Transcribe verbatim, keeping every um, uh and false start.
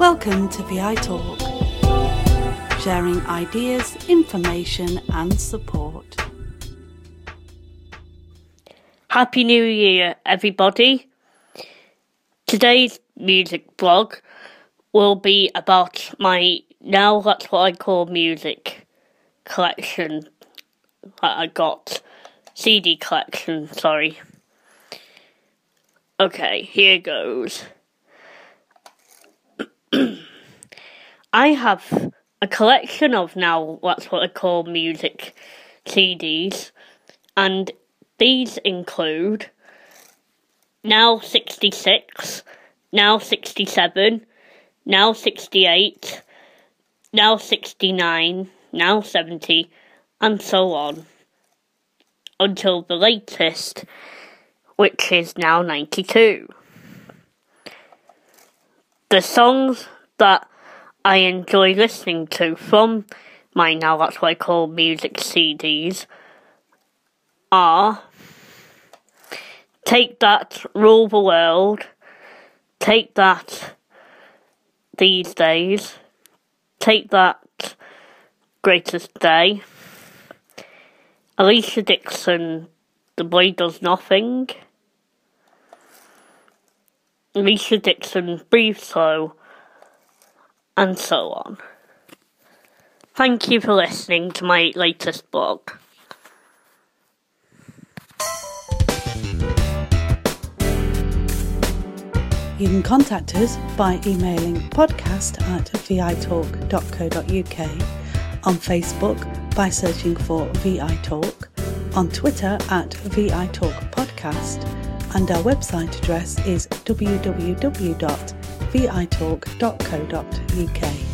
Welcome to V I Talk, sharing ideas, information and support. Happy New Year, everybody. Today's music blog will be about my Now That's What I Call Music collection that I got. C D collection, sorry. Okay, here goes. I have a collection of Now That's What I Call Music C Ds, and these include Now sixty-six, Now sixty-seven, Now sixty-eight, Now sixty-nine, Now seventy, and so on, until the latest, which is Now ninety-two. The songs that I enjoy listening to from my Now That's What I Call Music C Ds are Take That, Rule the World, Take That, These Days, Take That, Greatest Day, Alicia Dixson, The Boy Does Nothing, Alicia Dixon, Breathe Slow, and so on. Thank you for listening to my latest blog. You can contact us by emailing podcast at v i talk dot co dot u k, on Facebook by searching for V I Talk, on Twitter at V I Talk Podcast, and our website address is w w w dot v i talk dot co dot u k.